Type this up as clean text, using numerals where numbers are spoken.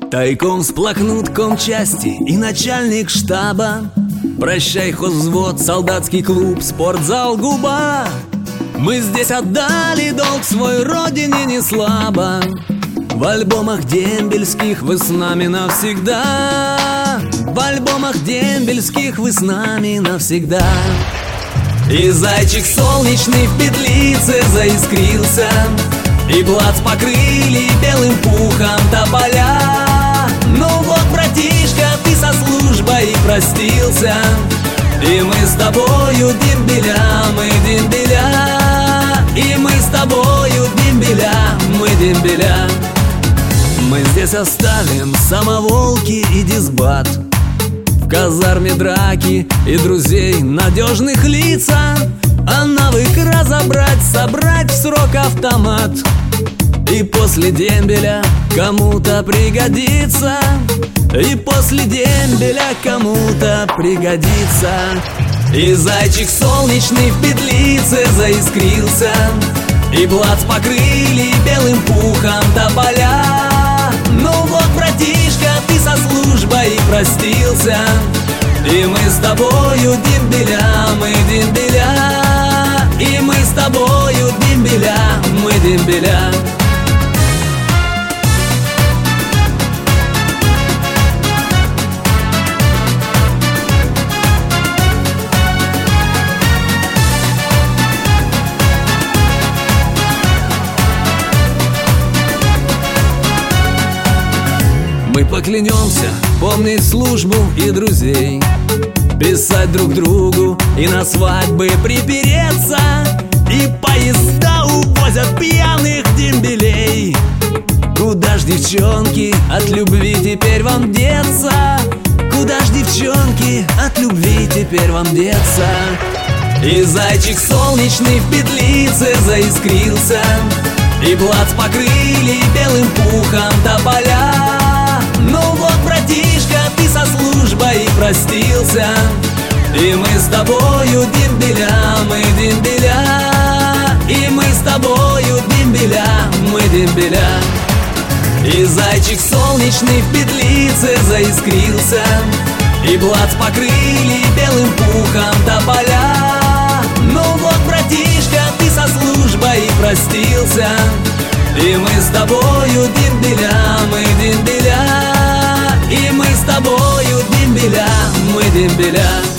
Тайком всплакнут комчасти и начальник штаба. Прощай, хозвзвод, солдатский клуб, спортзал, губа. Мы здесь отдали долг свой родине не слабо. В альбомах дембельских вы с нами навсегда. В альбомах дембельских вы с нами навсегда. И зайчик солнечный в петлице заискрился, и плац покрыли белым пухом тополя. Ну вот, братишка, ты со службой простился, и мы с тобою дембеля, мы дембеля. И мы с тобою дембеля, мы дембеля. Мы здесь оставим самоволки и дисбат, в казарме драки и друзей надежных лица. А навык разобрать, собрать в срок автомат, и после дембеля кому-то пригодится. И после дембеля кому-то пригодится. И зайчик солнечный в петлице заискрился, и плац покрыли белым пухом тополя. Ну вот, братишка, ты со службой простился, и мы с тобою дембеля, мы дембеля. И мы с тобою дембеля, мы дембеля. Мы поклянемся помнить службу и друзей, писать друг другу и на свадьбы припереться. И поезда увозят пьяных дембелей. Куда ж, девчонки, от любви теперь вам деться? Куда ж, девчонки, от любви теперь вам деться? И зайчик солнечный в петлице заискрился, и плац покрыли белым пухом тополя. Ну вот, братишка, ты со службой простился, и мы с тобою дембеля, мы дембеля. И мы с тобою дембеля, мы дембеля. И зайчик солнечный в петлице заискрился, и плац покрыли белым пухом тополя. Ну вот, братишка, ты со службой простился, и мы с тобою дембеля, мы дембеля. И мы с тобою дембеля, мы дембеля.